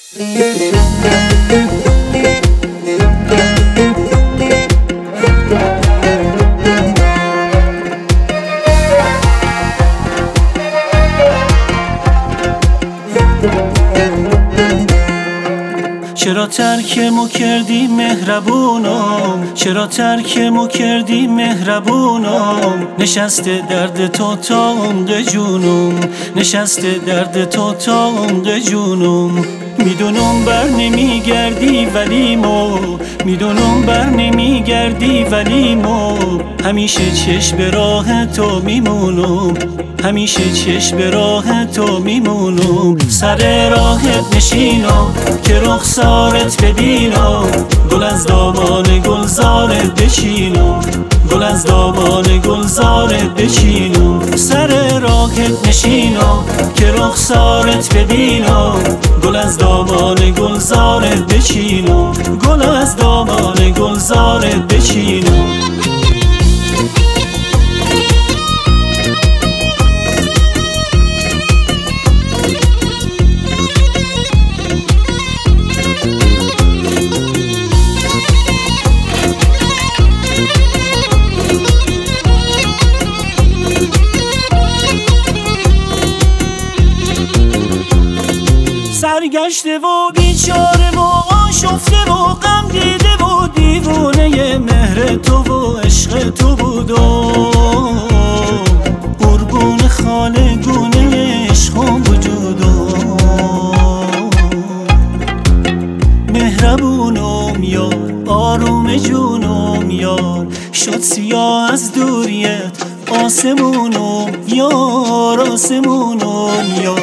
چرا ترکمو کردی مهربونم، چرا ترکمو کردی مهربونم، نشسته درد تو تا عمق جونم، نشسته درد تو تا عمق جونم. میدونم بر نمیگردی ولی میدونم بر نمیگردی ولی همیشه چشم به راه تو میمونم، همیشه چشم به راه تو میمونم. سر راهت نشینم که رخسارت ببینم، گل از دامان گلزارت بچینم، گل از دامان گلزارت بچینم. سر راهت نشینم که رخسارت ببینم، گل از دامان گلزارت بچینم، گل از دامان گلزارت بچینم. سرگشته و بیچاره و آشفته و غم دیده و دیوونه مهر تو و عشق تو بود و قربون خالگونه عشقم وجود و مهربونم یار، آروم جونم یار، شد سیاه از دوریت آسمونم یار، آسمونم یار.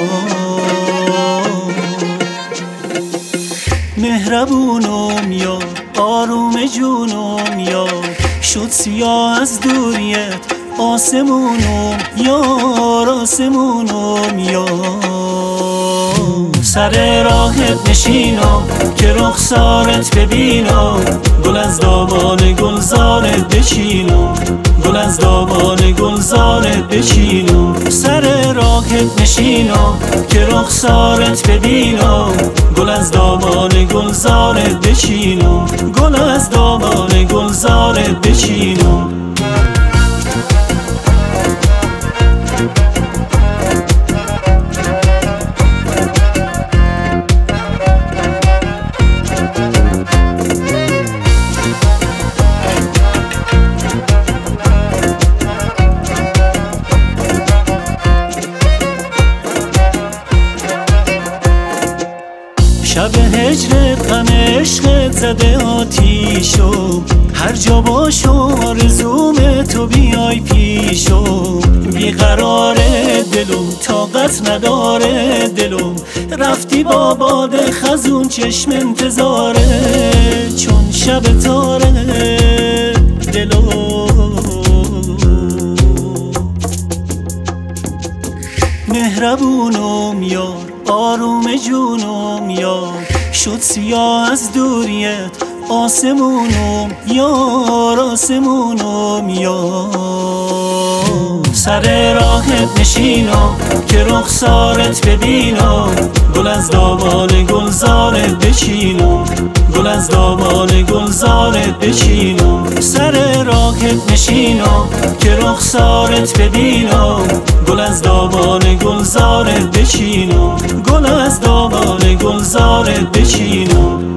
مهربونم یار، آروم جونم یار، شد سیاه از دوریت آسمونم یار، آسمونم یار. سر راهت نشینم که رخسارت ببینم، گل از دامان گلزارت بچینم، گل از دامان گلزارت بچینم. سر راهت نشینم که رخسارت ببینم، گل از دامان گلزارت بچینم، گل از دامان گلزارت بچینم. شب هجرت غم عشقت زده آتیشو، هر جا باشو آرزوم تو بیای پیشو. بیقراره دلم طاقت نداره دلم، رفتی با باد خزون چشم انتظاره، چون شب تاره دلم. مهربونم یار، آروم جونم یار، شد سیاه از دوریت آسمونم یار، آسمونم یار. سر راهت نشینم که رخسارت ببینم، گل از دامان گلزارت بچینم، گل از دامان گلزارت بچینم. سر راهت نشینم که رخسارت ببینم، گل از دامان گلزارت بچینم، گل از دامان گلزارت بچینم.